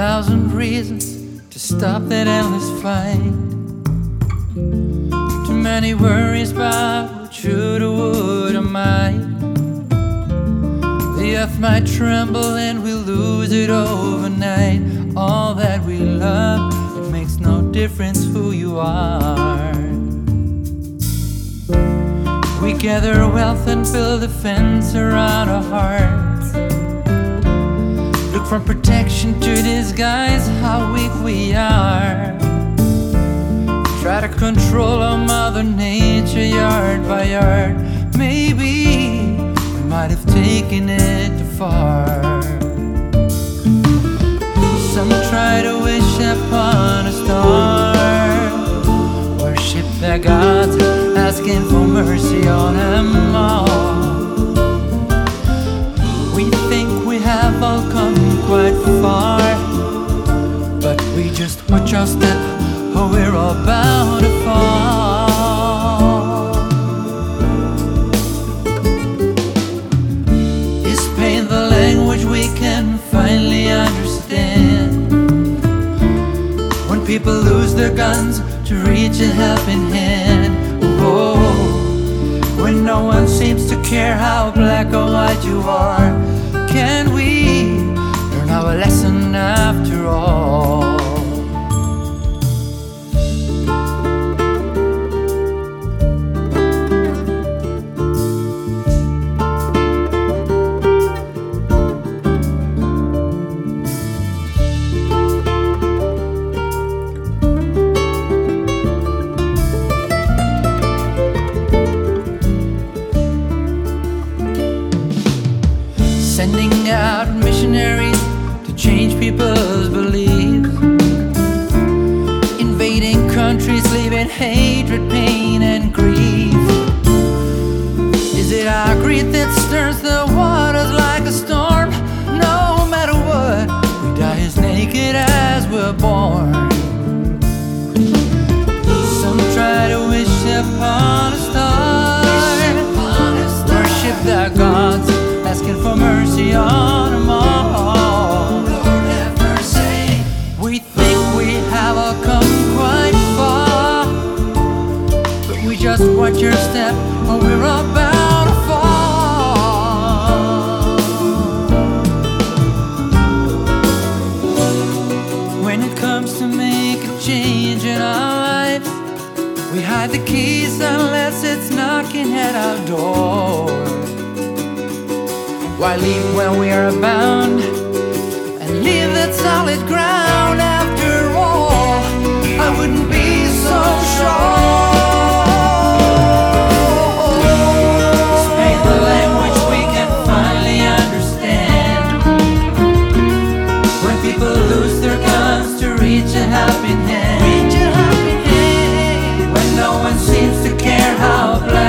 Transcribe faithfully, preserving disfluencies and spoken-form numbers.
thousand reasons to stop that endless fight. Too many worries about what should or would or might. The earth might tremble and we'll lose it overnight. All that we love, it makes no difference who you are. We gather wealth and build a fence around our hearts. Look for protection to disguise how weak we are. Try to control our Mother Nature yard by yard. Maybe we might have taken it too far. Some try to wish upon a star, worship their gods, asking for mercy on them all. We think we have all come quite far, but we just watch our step, or we're all bound to fall. Is pain the language we can finally understand? When people lose their guns to reach a helping hand. Oh, when no one seems to care how black or white you are, can we learn our lesson after all? Sending out missionaries to change people's beliefs, invading countries, leaving hatred, pain and grief. Is it our greed that stirs the waters like a storm? No matter what, we die as naked as we're born. Some try to wish upon a star, worship their gods, asking for mercy on them all. Lord have mercy. We think we have all come quite far, but we just watch your step, or we're about to fall. When it comes to make a change in our lives, we hide the keys unless it's knocking at our door. Why leave where we are bound and leave that solid ground? After all, I wouldn't be so sure. Speak the language we can finally understand. When people lose their guns to reach a helping hand. Reach a helping hand. When no one seems to care how black